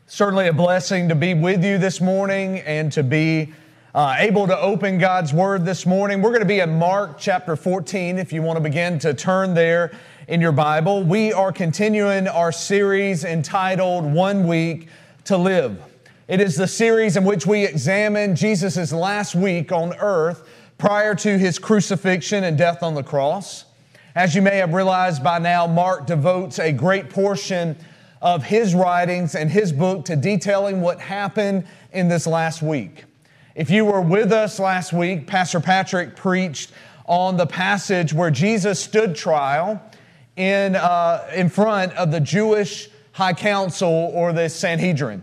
Certainly a blessing to be with you this morning and to be able to open God's Word this morning. We're going to be in Mark chapter 14 if you want to begin to turn there in your Bible. We are continuing our series entitled 1 Week to Live. It is the series in which we examine Jesus' last week on earth prior to His crucifixion and death on the cross. As you may have realized by now, Mark devotes a great portion of his writings and his book to detailing what happened in this last week. If you were with us last week, Pastor Patrick preached on the passage where Jesus stood trial in front of the Jewish High Council or the Sanhedrin.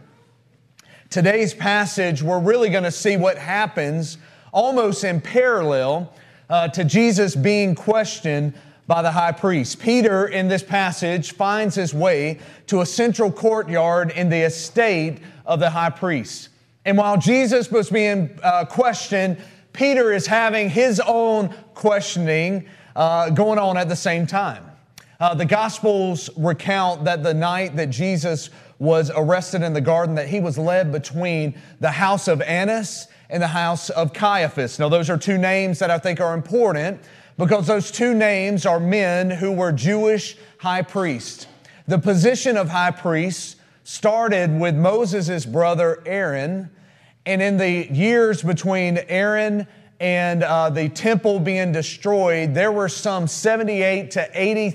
Today's passage, we're really going to see what happens almost in parallel to Jesus being questioned by the high priest. Peter, in this passage, finds his way to a central courtyard in the estate of the high priest. And while Jesus was being questioned, Peter is having his own questioning going on at the same time. The Gospels recount that the night that Jesus was arrested in the garden, that he was led between the house of Annas and the house of Caiaphas. Now, those are two names that I think are important, because those two names are men who were Jewish high priests. The position of high priest started with Moses' brother Aaron, and in the years between Aaron and the temple being destroyed, there were some 78 to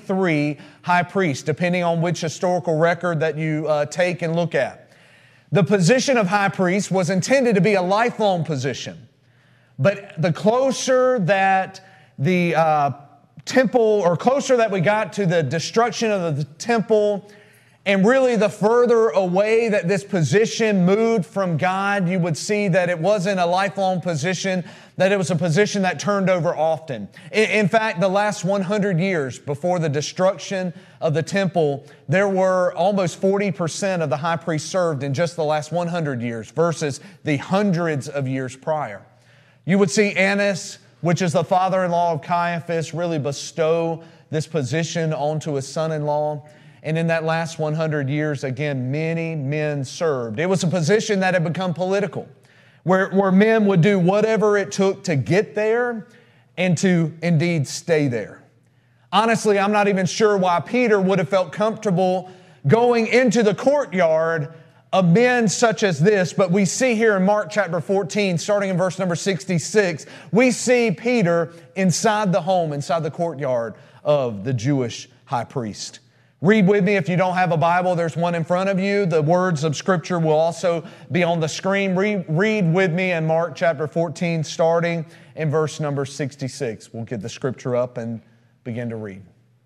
83 high priests, depending on which historical record that you take and look at. The position of high priest was intended to be a lifelong position, but the closer that the temple, or closer that we got to the destruction of the temple, and really the further away that this position moved from God, you would see that it wasn't a lifelong position, that it was a position that turned over often. In fact, the last 100 years before the destruction of the temple, there were almost 40% of the high priest served in just the last 100 years versus the hundreds of years prior. You would see Annas, which is the father-in-law of Caiaphas, really bestow this position onto his son-in-law. And in that last 100 years, again, many men served. It was a position that had become political, where men would do whatever it took to get there and to indeed stay there. Honestly, I'm not even sure why Peter would have felt comfortable going into the courtyard of men such as this, but we see here in Mark chapter 14, starting in verse number 66, we see Peter inside the home, inside the courtyard of the Jewish high priest. Read with me if you don't have a Bible. There's one in front of you. The words of Scripture will also be on the screen. Read with me in Mark chapter 14, starting in verse number 66. We'll get the Scripture up and begin to read.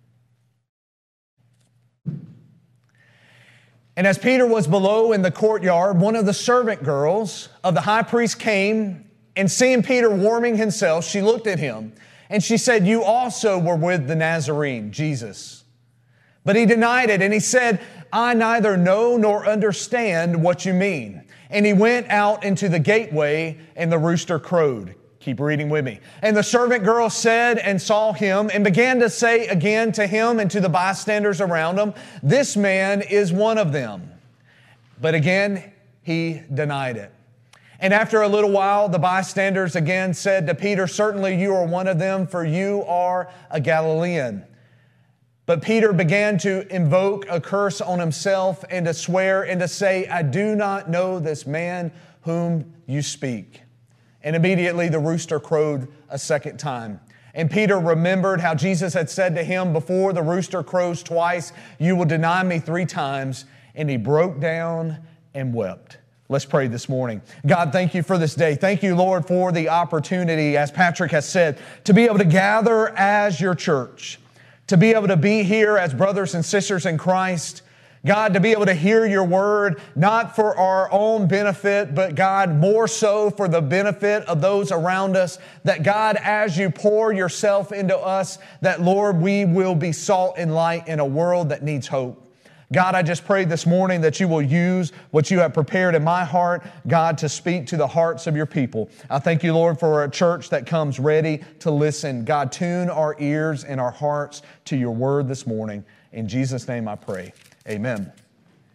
And as Peter was below in the courtyard, one of the servant girls of the high priest came, and seeing Peter warming himself, she looked at him, and she said, "You also were with the Nazarene, Jesus." But he denied it, and he said, "I neither know nor understand what you mean." And he went out into the gateway, and the rooster crowed. Keep reading with me. And the servant girl said and saw him and began to say again to him and to the bystanders around him, "This man is one of them." But again, he denied it. And after a little while, the bystanders again said to Peter, "Certainly you are one of them, for you are a Galilean." But Peter began to invoke a curse on himself and to swear and to say, "I do not know this man whom you speak." And immediately the rooster crowed a second time. And Peter remembered how Jesus had said to him, "Before the rooster crows twice, you will deny me 3 times." And he broke down and wept. Let's pray this morning. God, thank you for this day. Thank you, Lord, for the opportunity, as Patrick has said, to be able to gather as your church, to be able to be here as brothers and sisters in Christ. God, to be able to hear your word, not for our own benefit, but God, more so for the benefit of those around us, that God, as you pour yourself into us, that Lord, we will be salt and light in a world that needs hope. God, I just pray this morning that you will use what you have prepared in my heart, God, to speak to the hearts of your people. I thank you, Lord, for a church that comes ready to listen. God, tune our ears and our hearts to your word this morning. In Jesus' name I pray. Amen.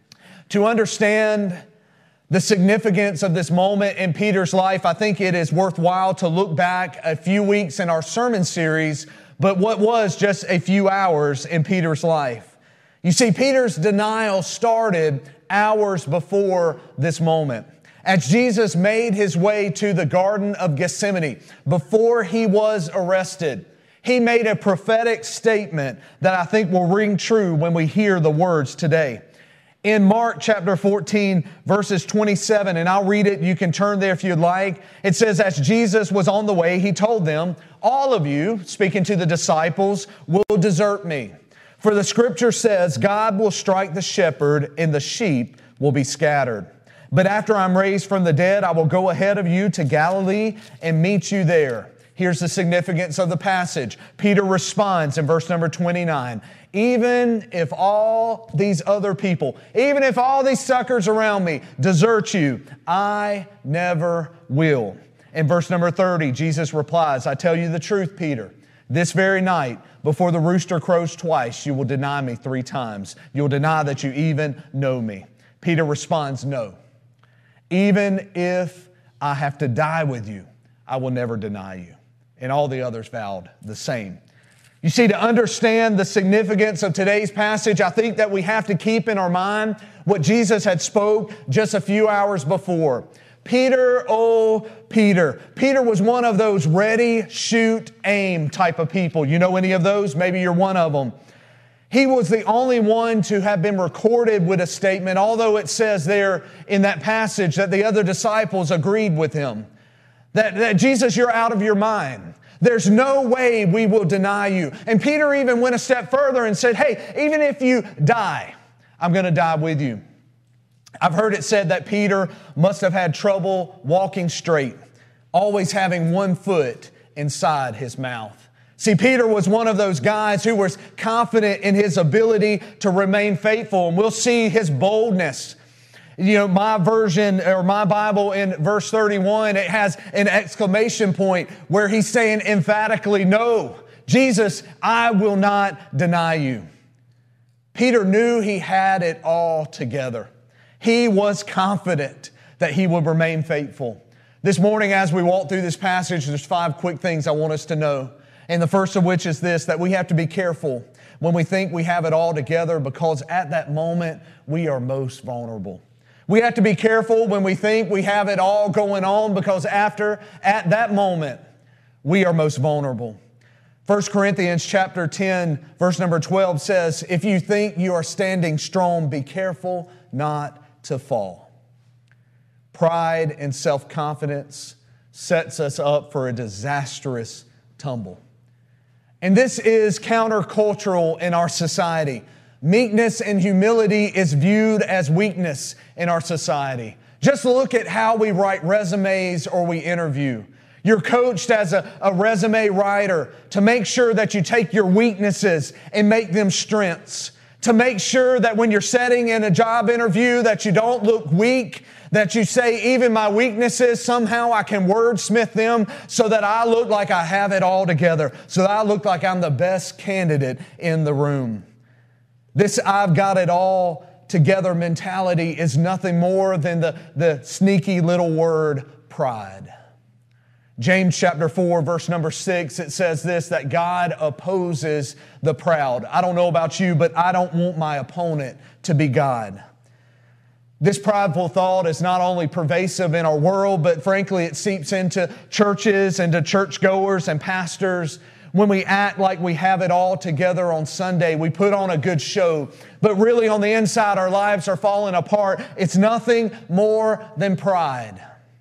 To understand the significance of this moment in Peter's life, I think it is worthwhile to look back a few weeks in our sermon series, but what was just a few hours in Peter's life. You see, Peter's denial started hours before this moment. As Jesus made his way to the Garden of Gethsemane, before he was arrested, he made a prophetic statement that I think will ring true when we hear the words today. In Mark chapter 14, verses 27, and I'll read it, you can turn there if you'd like. It says, as Jesus was on the way, he told them, all of you, speaking to the disciples, will desert me. For the scripture says, God will strike the shepherd and the sheep will be scattered. But after I'm raised from the dead, I will go ahead of you to Galilee and meet you there. Here's the significance of the passage. Peter responds in verse number 29. Even if all these other people, even if all these suckers around me desert you, I never will. In verse number 30, Jesus replies, I tell you the truth, Peter. This very night, before the rooster crows twice, you will deny me 3 times. You'll deny that you even know me. Peter responds, no. Even if I have to die with you, I will never deny you. And all the others vowed the same. You see, to understand the significance of today's passage, I think that we have to keep in our mind what Jesus had spoke just a few hours before. Peter, oh Peter. Peter was one of those ready, shoot, aim type of people. You know any of those? Maybe you're one of them. He was the only one to have been recorded with a statement, although it says there in that passage that the other disciples agreed with him. That Jesus, you're out of your mind. There's no way we will deny you. And Peter even went a step further and said, hey, even if you die, I'm going to die with you. I've heard it said that Peter must have had trouble walking straight, always having one foot inside his mouth. See, Peter was one of those guys who was confident in his ability to remain faithful. And we'll see his boldness. You know, my version or my Bible in verse 31, it has an exclamation point where he's saying emphatically, no, Jesus, I will not deny you. Peter knew he had it all together. He was confident that he would remain faithful. This morning, as we walk through this passage, there's 5 quick things I want us to know. And the first of which is this, that we have to be careful when we think we have it all together, because at that moment, we are most vulnerable. We have to be careful when we think we have it all going on, because at that moment, we are most vulnerable. 1 Corinthians chapter 10, verse number 12 says, if you think you are standing strong, be careful not to fall. Pride and self-confidence sets us up for a disastrous tumble. And this is countercultural in our society. Meekness and humility is viewed as weakness in our society. Just look at how we write resumes or we interview. You're coached as a resume writer to make sure that you take your weaknesses and make them strengths. To make sure that when you're sitting in a job interview that you don't look weak, that you say, even my weaknesses, somehow I can wordsmith them so that I look like I have it all together, so that I look like I'm the best candidate in the room. This I've got it all together mentality is nothing more than the sneaky little word pride. James chapter 4, verse number 6, it says this, that God opposes the proud. I don't know about you, but I don't want my opponent to be God. This prideful thought is not only pervasive in our world, but frankly, it seeps into churches and to churchgoers and pastors. When we act like we have it all together on Sunday, we put on a good show, but really on the inside, our lives are falling apart. It's nothing more than pride.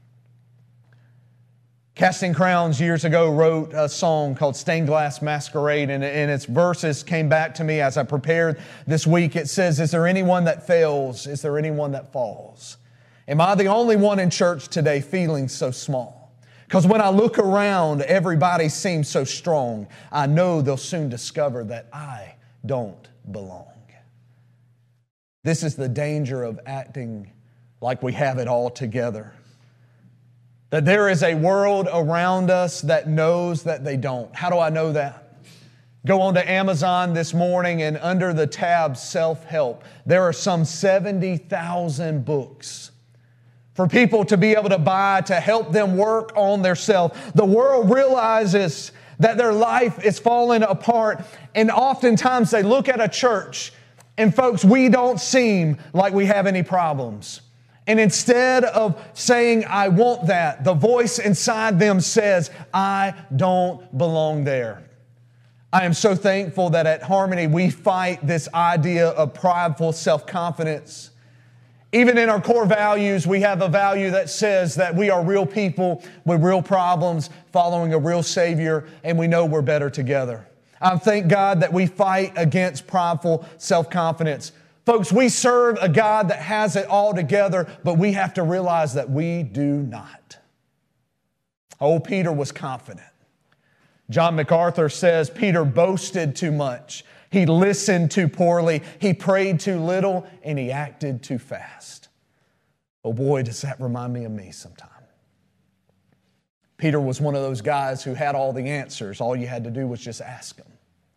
Casting Crowns years ago wrote a song called Stained Glass Masquerade, and its verses came back to me as I prepared this week. It says, is there anyone that fails? Is there anyone that falls? Am I the only one in church today feeling so small? Because when I look around, everybody seems so strong. I know they'll soon discover that I don't belong. This is the danger of acting like we have it all together. That there is a world around us that knows that they don't. How do I know that? Go on to Amazon this morning, and under the tab Self-Help, there are some 70,000 books for people to be able to buy to help them work on their self. The world realizes that their life is falling apart, and oftentimes they look at a church, and folks, we don't seem like we have any problems. And instead of saying, I want that, the voice inside them says, I don't belong there. I am so thankful that at Harmony we fight this idea of prideful self-confidence. Even in our core values, we have a value that says that we are real people with real problems, following a real Savior, and we know we're better together. I thank God that we fight against prideful self-confidence. Folks, we serve a God that has it all together, but we have to realize that we do not. Old Peter was confident. John MacArthur says Peter boasted too much. He listened too poorly. He prayed too little, and he acted too fast. Oh boy, does that remind me of me sometime. Peter was one of those guys who had all the answers. All you had to do was just ask him.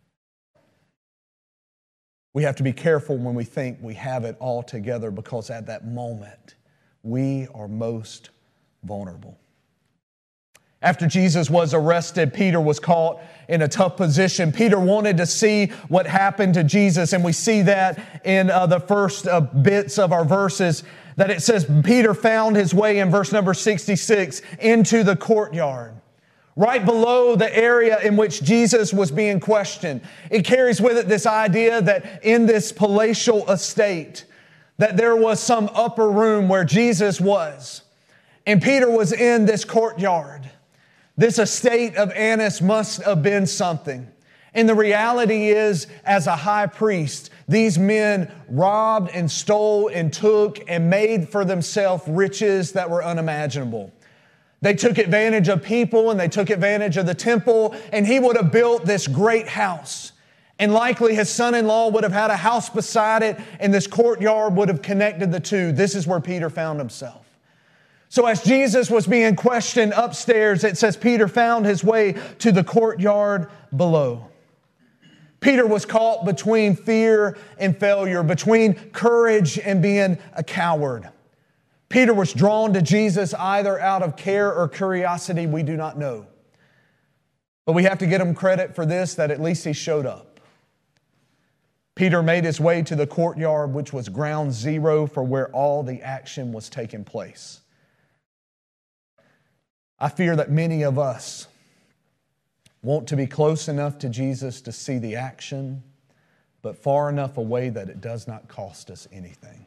We have to be careful when we think we have it all together, because at that moment, we are most vulnerable. After Jesus was arrested, Peter was caught in a tough position. Peter wanted to see what happened to Jesus, and we see that in the first bits of our verses, that it says Peter found his way in verse number 66 into the courtyard, right below the area in which Jesus was being questioned. It carries with it this idea that in this palatial estate, that there was some upper room where Jesus was, and Peter was in this courtyard. This estate of Annas must have been something. And the reality is, as a high priest, these men robbed and stole and took and made for themselves riches that were unimaginable. They took advantage of people, and they took advantage of the temple, and he would have built this great house. And likely his son-in-law would have had a house beside it, and this courtyard would have connected the two. This is where Peter found himself. So as Jesus was being questioned upstairs, it says Peter found his way to the courtyard below. Peter was caught between fear and failure, between courage and being a coward. Peter was drawn to Jesus either out of care or curiosity, we do not know. But we have to give him credit for this, that at least he showed up. Peter made his way to the courtyard, which was ground zero for where all the action was taking place. I fear that many of us want to be close enough to Jesus to see the action, but far enough away that it does not cost us anything.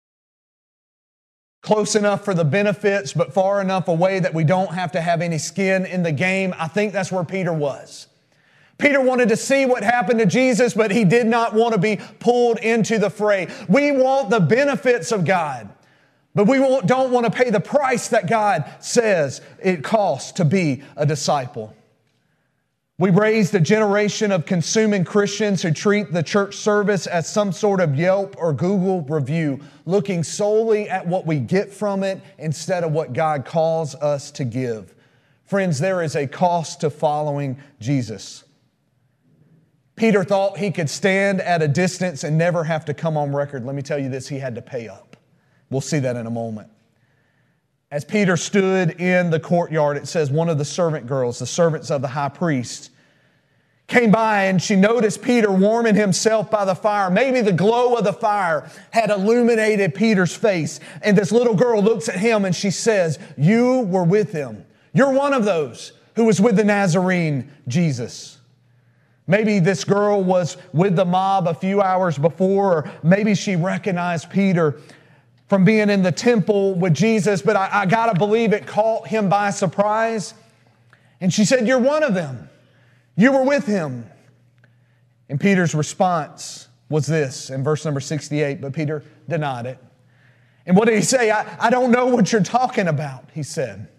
Close enough for the benefits, but far enough away that we don't have to have any skin in the game. I think that's where Peter was. Peter wanted to see what happened to Jesus, but he did not want to be pulled into the fray. We want the benefits of God, but we don't want to pay the price that God says it costs to be a disciple. We raised a generation of consuming Christians who treat the church service as some sort of Yelp or Google review, looking solely at what we get from it instead of what God calls us to give. Friends, there is a cost to following Jesus. Peter thought he could stand at a distance and never have to come on record. Let me tell you this, he had to pay up. We'll see that in a moment. As Peter stood in the courtyard, it says one of the servant girls, the servants of the high priest, came by, and she noticed Peter warming himself by the fire. Maybe the glow of the fire had illuminated Peter's face. And this little girl looks at him and she says, "You were with him. You're one of those who was with the Nazarene, Jesus." Maybe this girl was with the mob a few hours before, or maybe she recognized Peter from being in the temple with Jesus, but I got to believe it caught him by surprise. And she said, "You're one of them. You were with him." And Peter's response was this in verse number 68, but Peter denied it. And what did he say? I don't know what you're talking about, he said.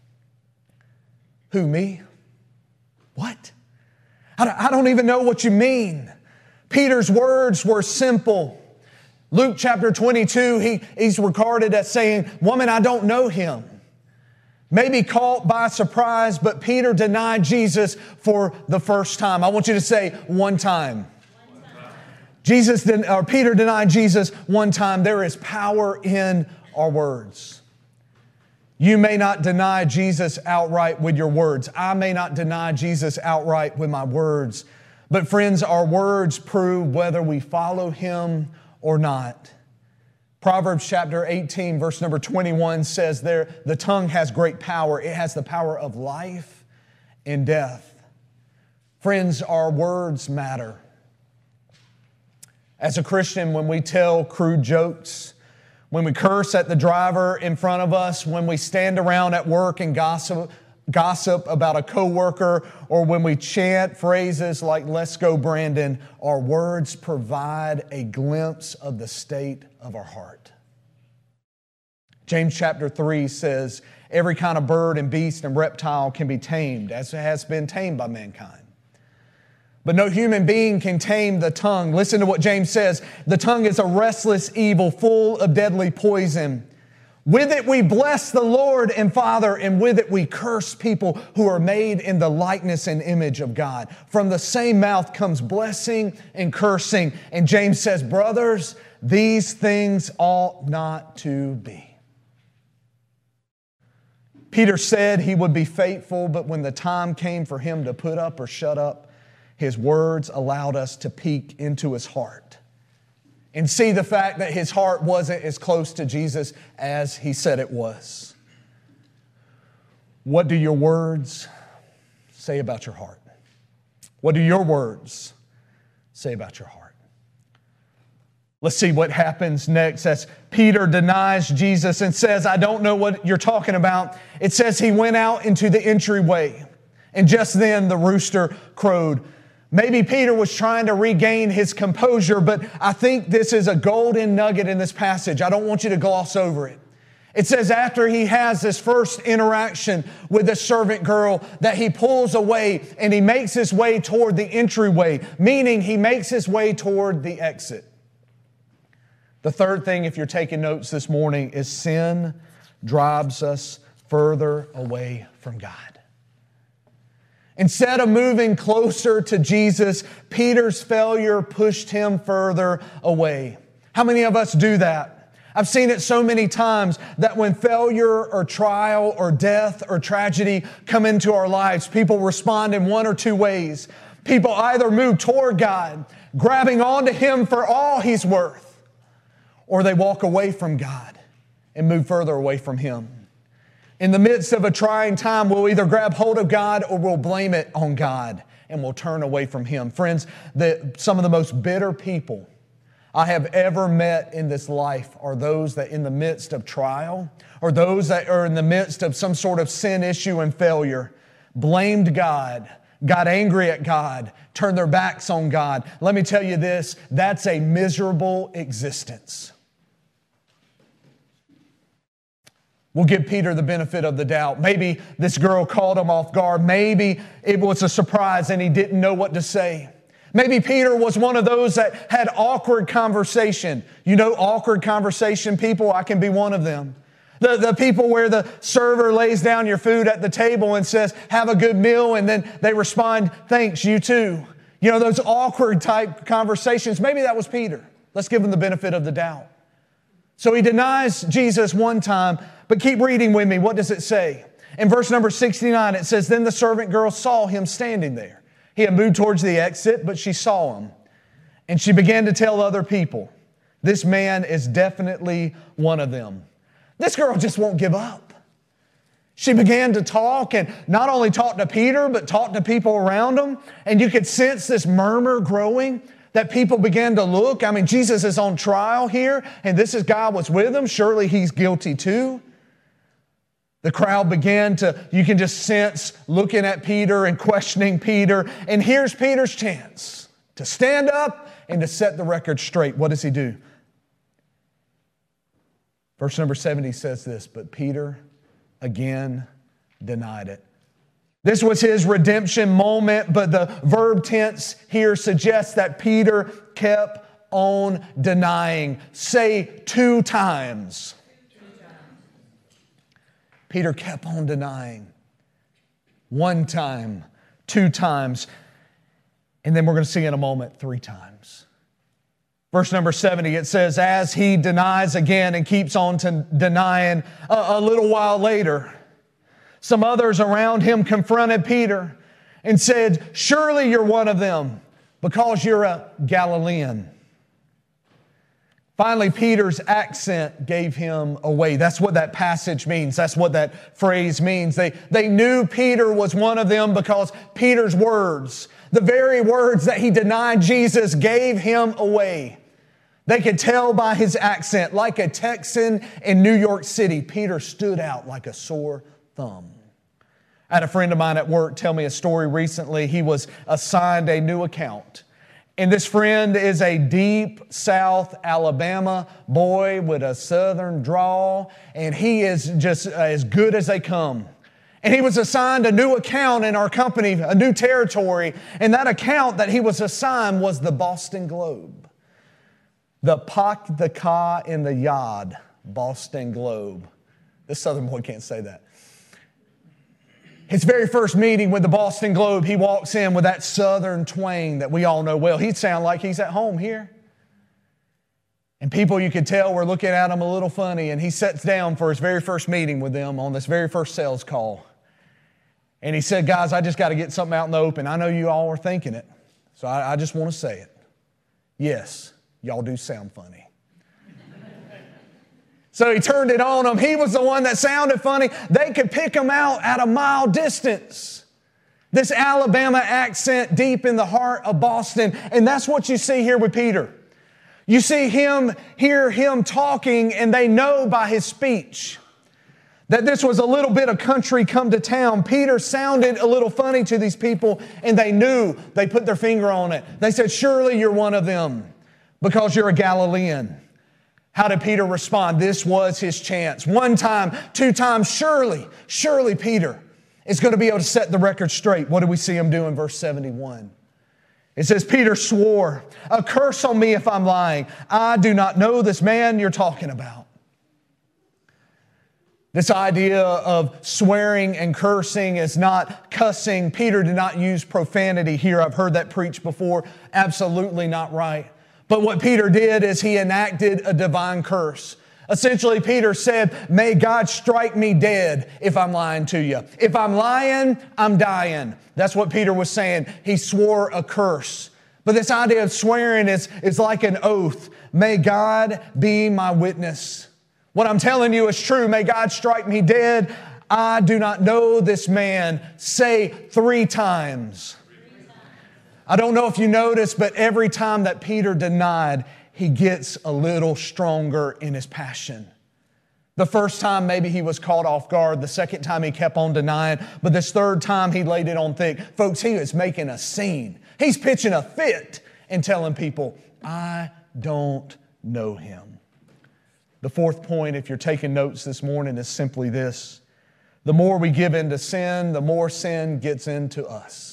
Who, me? What? I don't even know what you mean. Peter's words were simple. Luke chapter 22, he's recorded as saying, "Woman, I don't know him." maybe caught by surprise, but Peter denied Jesus for the first time. I want you to say one time. Peter denied Jesus one time. There is power in our words. You may not deny Jesus outright with your words. I may not deny Jesus outright with my words. But friends, our words prove whether we follow Him or not. Proverbs chapter 18, verse number 21 says there, the tongue has great power. It has the power of life and death. Friends, our words matter. As a Christian, when we tell crude jokes, when we curse at the driver in front of us, when we stand around at work and gossip about a coworker, or when we chant phrases like, "Let's go, Brandon," our words provide a glimpse of the state of our heart. James chapter 3 says, every kind of bird and beast and reptile can be tamed, as it has been tamed by mankind. But no human being can tame the tongue. Listen to what James says. The tongue is a restless evil, full of deadly poison. With it we bless the Lord and Father, and with it we curse people who are made in the likeness and image of God. From the same mouth comes blessing and cursing. And James says, brothers, these things ought not to be. Peter said he would be faithful, but when the time came for him to put up or shut up, his words allowed us to peek into his heart and see the fact that his heart wasn't as close to Jesus as he said it was. What do your words say about your heart? What do your words say about your heart? Let's see what happens next as Peter denies Jesus and says, I don't know what you're talking about. It says he went out into the entryway, and just then the rooster crowed. Maybe Peter was trying to regain his composure, but I think this is a golden nugget in this passage. I don't want you to gloss over it. It says after he has this first interaction with the servant girl that he pulls away and he makes his way toward the entryway, meaning he makes his way toward the exit. The third thing, if you're taking notes this morning, is sin drives us further away from God. Instead of moving closer to Jesus, Peter's failure pushed him further away. How many of us do that? I've seen it so many times that when failure or trial or death or tragedy come into our lives, people respond in one or two ways. People either move toward God, grabbing onto Him for all He's worth, or they walk away from God and move further away from Him. In the midst of a trying time, we'll either grab hold of God or we'll blame it on God and we'll turn away from Him. Friends, some of the most bitter people I have ever met in this life are those that in the midst of trial or those that are in the midst of some sort of sin issue and failure, blamed God, got angry at God, turned their backs on God. Let me tell you this, that's a miserable existence. We'll give Peter the benefit of the doubt. Maybe this girl caught him off guard. Maybe it was a surprise and he didn't know what to say. Maybe Peter was one of those that had awkward conversation. You know, awkward conversation people, I can be one of them. The people where the server lays down your food at the table and says, have a good meal, and then they respond, thanks, you too. You know, those awkward type conversations. Maybe that was Peter. Let's give him the benefit of the doubt. So he denies Jesus one time, but keep reading with me. What does it say? In verse number 69, it says, then the servant girl saw him standing there. He had moved towards the exit, but she saw him. And she began to tell other people, this man is definitely one of them. This girl just won't give up. She began to talk, and not only talk to Peter, but talk to people around him. And you could sense this murmur growing, that people began to look. I mean, Jesus is on trial here, and this is God was with him. Surely he's guilty too. The crowd began to, you can just sense, looking at Peter and questioning Peter. And here's Peter's chance to stand up and to set the record straight. What does he do? Verse number 70 says this, but Peter again denied it. This was his redemption moment, but the verb tense here suggests that Peter kept on denying. Say 2 times. Peter kept on denying. 1 time, 2 times, and then we're going to see in a moment 3 times. Verse number 70, it says, as he denies again and keeps on denying, a little while later, some others around him confronted Peter and said, surely you're one of them because you're a Galilean. Finally, Peter's accent gave him away. That's what that passage means. That's what that phrase means. They knew Peter was one of them because Peter's words, the very words that he denied Jesus, gave him away. They could tell by his accent, like a Texan in New York City, Peter stood out like a sore thumb. I had a friend of mine at work tell me a story recently. He was assigned a new account. And this friend is a deep South Alabama boy with a Southern drawl, and he is just as good as they come. And he was assigned a new account in our company, a new territory, and that account that he was assigned was the Boston Globe. The Pak the Ka in the Yard, Boston Globe. This Southern boy can't say that. His very first meeting with the Boston Globe, he walks in with that Southern twang that we all know well. He'd sound like he's at home here. And people, you could tell, were looking at him a little funny, and he sits down for his very first meeting with them on this very first sales call. And he said, guys, I just got to get something out in the open. I know you all are thinking it, so I just want to say it. Yes, y'all do sound funny. So he turned it on them. He was the one that sounded funny. They could pick him out at a mile distance. This Alabama accent deep in the heart of Boston. And that's what you see here with Peter. You see him, hear him talking, and they know by his speech that this was a little bit of country come to town. Peter sounded a little funny to these people, and they knew. They put their finger on it. They said, surely you're one of them because you're a Galilean. How did Peter respond? This was his chance. 1 time, 2 times, surely Peter is going to be able to set the record straight. What do we see him do in verse 71? It says, Peter swore, a curse on me if I'm lying. I do not know this man you're talking about. This idea of swearing and cursing is not cussing. Peter did not use profanity here. I've heard that preached before. Absolutely not right. But what Peter did is he enacted a divine curse. Essentially, Peter said, may God strike me dead if I'm lying to you. If I'm lying, I'm dying. That's what Peter was saying. He swore a curse. But this idea of swearing is like an oath. May God be my witness. What I'm telling you is true. May God strike me dead. I do not know this man. Say 3 times. I don't know if you noticed, but every time that Peter denied, he gets a little stronger in his passion. The first time, maybe he was caught off guard. The second time, he kept on denying. But this third time, he laid it on thick. Folks, he is making a scene. He's pitching a fit and telling people, I don't know him. The fourth point, if you're taking notes this morning, is simply this. The more we give into sin, the more sin gets into us.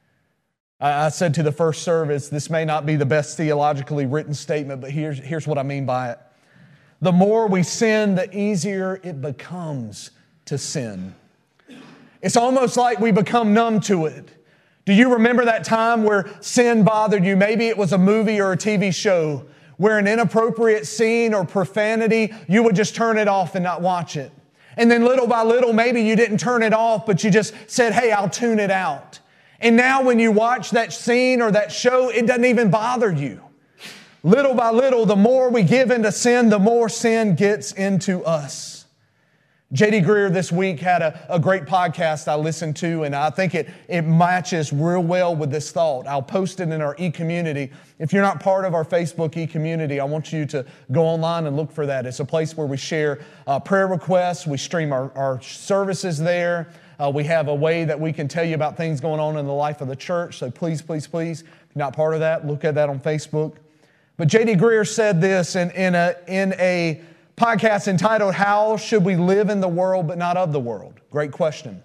I said to the first service, this may not be the best theologically written statement, but here's what I mean by it. The more we sin, the easier it becomes to sin. It's almost like we become numb to it. Do you remember that time where sin bothered you? Maybe it was a movie or a TV show where an inappropriate scene or profanity, you would just turn it off and not watch it. And then little by little, maybe you didn't turn it off, but you just said, hey, I'll tune it out. And now when you watch that scene or that show, it doesn't even bother you. Little by little, the more we give into sin, the more sin gets into us. J.D. Greear this week had a great podcast I listened to, and I think it matches real well with this thought. I'll post it in our e-community. If you're not part of our Facebook e-community, I want you to go online and look for that. It's a place where we share prayer requests. We stream our services there. We have a way that we can tell you about things going on in the life of the church. So please, if you're not part of that, look at that on Facebook. But J.D. Greear said this in a podcast entitled, How Should We Live in the World But Not of the World? Great question.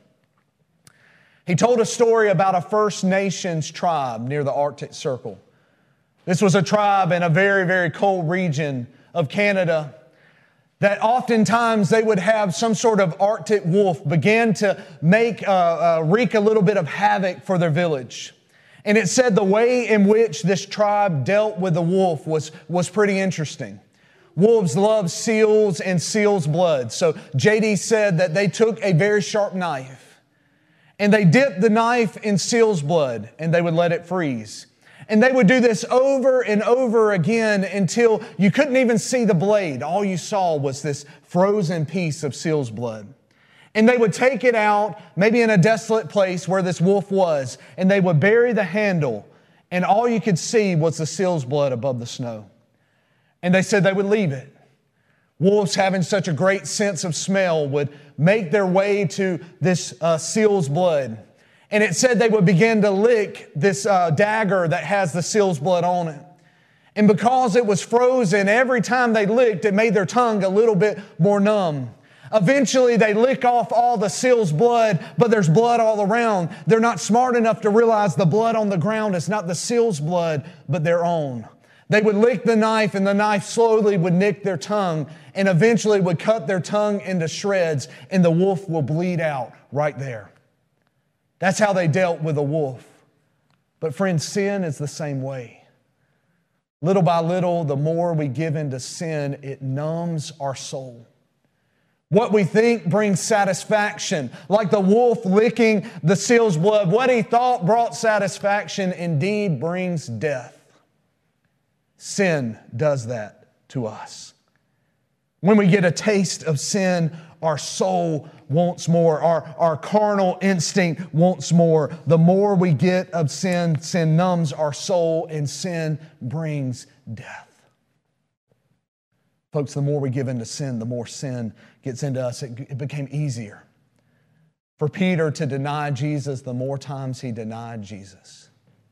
He told a story about a First Nations tribe near the Arctic Circle. This was a tribe in a very, very cold region of Canada. that oftentimes they would have some sort of Arctic wolf begin to wreak a little bit of havoc for their village. And it said the way in which this tribe dealt with the wolf was pretty interesting. Wolves love seals and seals' blood. So JD said that they took a very sharp knife and they dipped the knife in seal's blood and they would let it freeze. And they would do this over and over again until you couldn't even see the blade. All you saw was this frozen piece of seal's blood. And they would take it out, maybe in a desolate place where this wolf was, and they would bury the handle, and all you could see was the seal's blood above the snow. And they said they would leave it. Wolves, having such a great sense of smell, would make their way to this seal's blood. And it said they would begin to lick this dagger that has the seal's blood on it. And because it was frozen, every time they licked, it made their tongue a little bit more numb. Eventually, they lick off all the seal's blood, but there's blood all around. They're not smart enough to realize the blood on the ground is not the seal's blood, but their own. They would lick the knife, and the knife slowly would nick their tongue and eventually would cut their tongue into shreds, and the wolf will bleed out right there. That's how they dealt with a wolf. But friends, sin is the same way. Little by little, the more we give into sin, it numbs our soul. What we think brings satisfaction, like the wolf licking the seal's blood. What he thought brought satisfaction indeed brings death. Sin does that to us. When we get a taste of sin, our soul wants more. Our carnal instinct wants more. The more we get of sin, sin numbs our soul, and sin brings death. Folks, the more we give into sin, the more sin gets into us. It became easier for Peter to deny Jesus the more times he denied Jesus.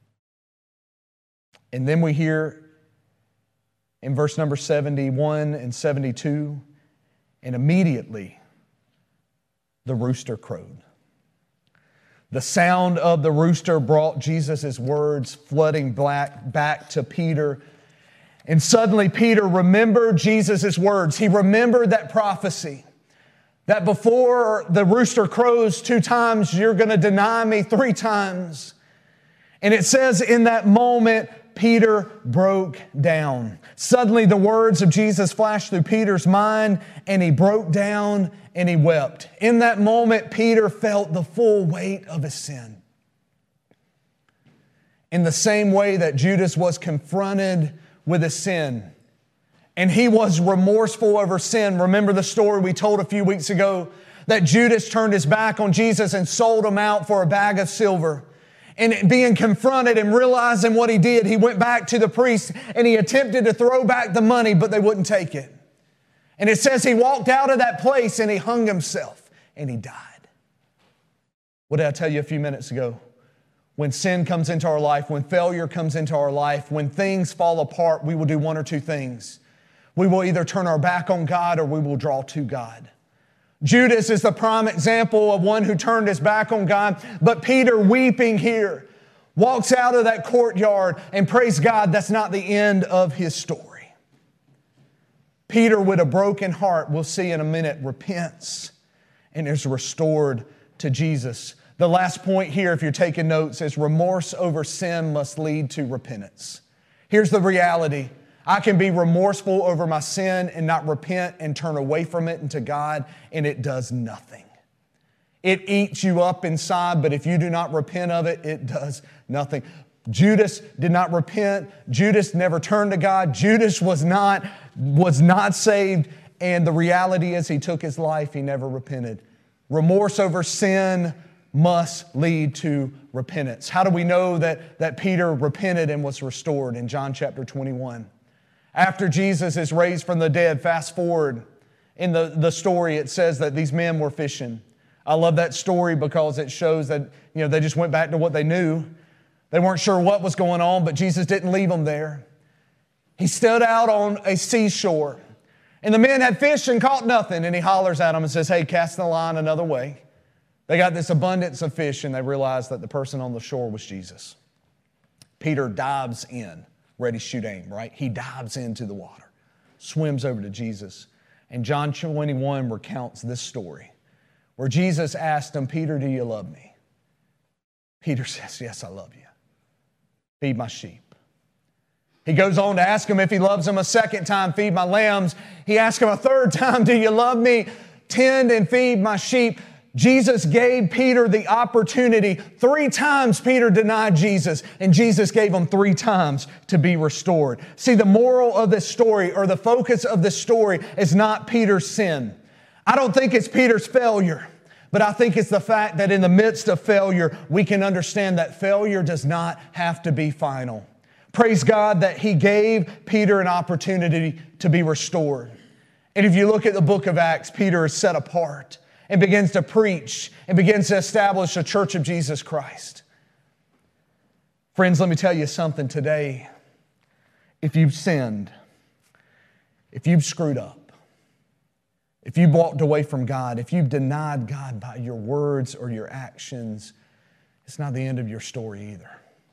And then we hear in verse number 71 and 72, and immediately the rooster crowed. The sound of the rooster brought Jesus' words flooding back to Peter. And suddenly Peter remembered Jesus' words. He remembered that prophecy that before the rooster crows 2 times, you're going to deny me 3 times. And it says in that moment, Peter broke down. Suddenly the words of Jesus flashed through Peter's mind, and he broke down and he wept. In that moment, Peter felt the full weight of his sin. In the same way that Judas was confronted with his sin, and he was remorseful over sin. Remember the story we told a few weeks ago that Judas turned his back on Jesus and sold him out for a bag of silver. And being confronted and realizing what he did, he went back to the priest and he attempted to throw back the money, but they wouldn't take it. And it says he walked out of that place and he hung himself and he died. What did I tell you a few minutes ago? When sin comes into our life, when failure comes into our life, when things fall apart, we will do one or two things. We will either turn our back on God or we will draw to God. Judas is the prime example of one who turned his back on God, but Peter, weeping here, walks out of that courtyard, and praise God, that's not the end of his story. Peter, with a broken heart, we'll see in a minute, repents and is restored to Jesus. The last point here, if you're taking notes, is remorse over sin must lead to repentance. Here's the reality. I can be remorseful over my sin and not repent and turn away from it into God, and it does nothing. It eats you up inside, but if you do not repent of it, it does nothing. Judas did not repent. Judas never turned to God. Judas was not saved, and the reality is he took his life. He never repented. Remorse over sin must lead to repentance. How do we know that Peter repented and was restored? In John chapter 21. After Jesus is raised from the dead, fast forward in the story, it says that these men were fishing. I love that story because it shows that, they just went back to what they knew. They weren't sure what was going on, but Jesus didn't leave them there. He stood out on a seashore, and the men had fished and caught nothing, and he hollers at them and says, "Hey, cast the line another way." They got this abundance of fish, and they realized that the person on the shore was Jesus. Peter dives in, ready, shoot, aim, right? He dives into the water, swims over to Jesus. And John 21 recounts this story where Jesus asked him, Peter, do you love me? Peter says, yes, I love you. Feed my sheep. He goes on to ask him if he loves him a second time, feed my lambs. He asks him a third time, do you love me? Tend and feed my sheep. Jesus gave Peter the opportunity. 3 times Peter denied Jesus, and Jesus gave him 3 times to be restored. See, the moral of this story, or the focus of this story, is not Peter's sin. I don't think it's Peter's failure, but I think it's the fact that in the midst of failure, we can understand that failure does not have to be final. Praise God that He gave Peter an opportunity to be restored. And if you look at the book of Acts, Peter is set apart and begins to preach and begins to establish a church of Jesus Christ. Friends, let me tell you something today. If you've sinned, if you've screwed up, if you've walked away from God, if you've denied God by your words or your actions, it's not the end of your story either.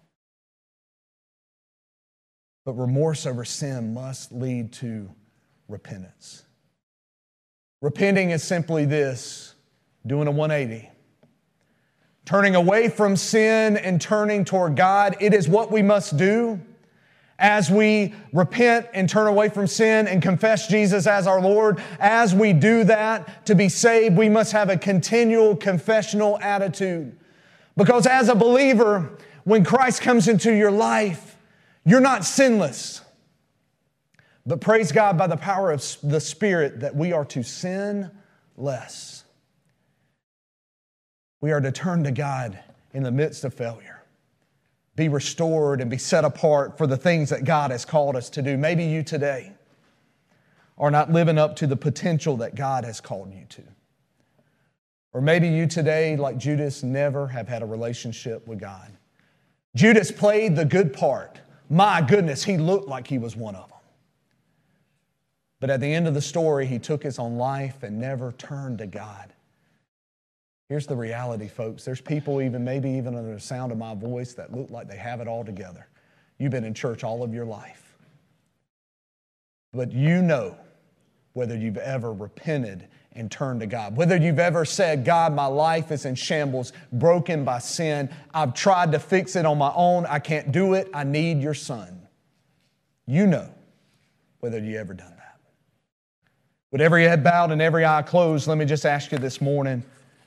But remorse over sin must lead to repentance. Repenting is simply this, doing a 180. Turning away from sin and turning toward God. It is what we must do as we repent and turn away from sin and confess Jesus as our Lord. As we do that, to be saved, we must have a continual confessional attitude. Because as a believer, when Christ comes into your life, you're not sinless. But praise God by the power of the Spirit that we are to sin less. We are to turn to God in the midst of failure. Be restored and be set apart for the things that God has called us to do. Maybe you today are not living up to the potential that God has called you to. Or maybe you today, like Judas, never have had a relationship with God. Judas played the good part. My goodness, he looked like he was one of them. But at the end of the story, he took his own life and never turned to God. Here's the reality, folks. There's people maybe even under the sound of my voice that look like they have it all together. You've been in church all of your life. But you know whether you've ever repented and turned to God. Whether you've ever said, God, my life is in shambles, broken by sin. I've tried to fix it on my own. I can't do it. I need your Son. You know whether you ever done that. With every head bowed and every eye closed, let me just ask you this morning.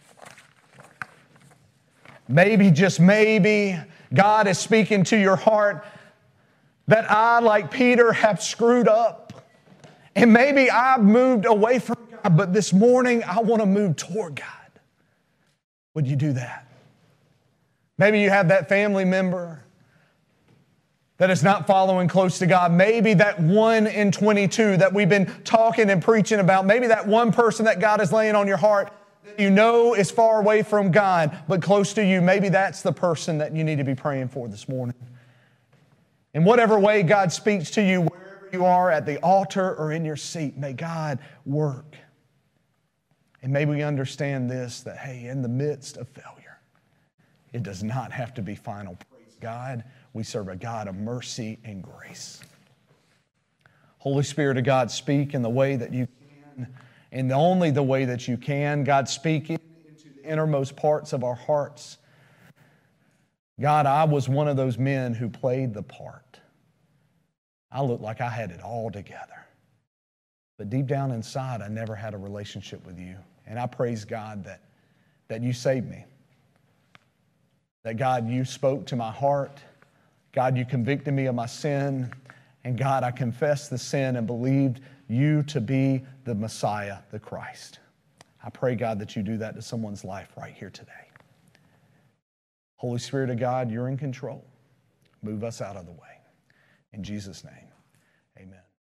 Maybe, just maybe, God is speaking to your heart that I, like Peter, have screwed up. And maybe I've moved away from God, but this morning I want to move toward God. Would you do that? Maybe you have that family member that is not following close to God. Maybe that 1 in 22 that we've been talking and preaching about. Maybe that one person that God is laying on your heart that you know is far away from God, but close to you. Maybe that's the person that you need to be praying for this morning. In whatever way God speaks to you, wherever you are, at the altar or in your seat, may God work. And may we understand this, that, hey, in the midst of failure, it does not have to be final. Praise God. We serve a God of mercy and grace. Holy Spirit of God, speak in the way that you can, and only the way that you can. God, speak into the innermost parts of our hearts. God, I was one of those men who played the part. I looked like I had it all together. But deep down inside, I never had a relationship with you. And I praise God that you saved me. That, God, you spoke to my heart. God, you convicted me of my sin. And God, I confessed the sin and believed you to be the Messiah, the Christ. I pray, God, that you do that to someone's life right here today. Holy Spirit of God, you're in control. Move us out of the way. In Jesus' name, amen.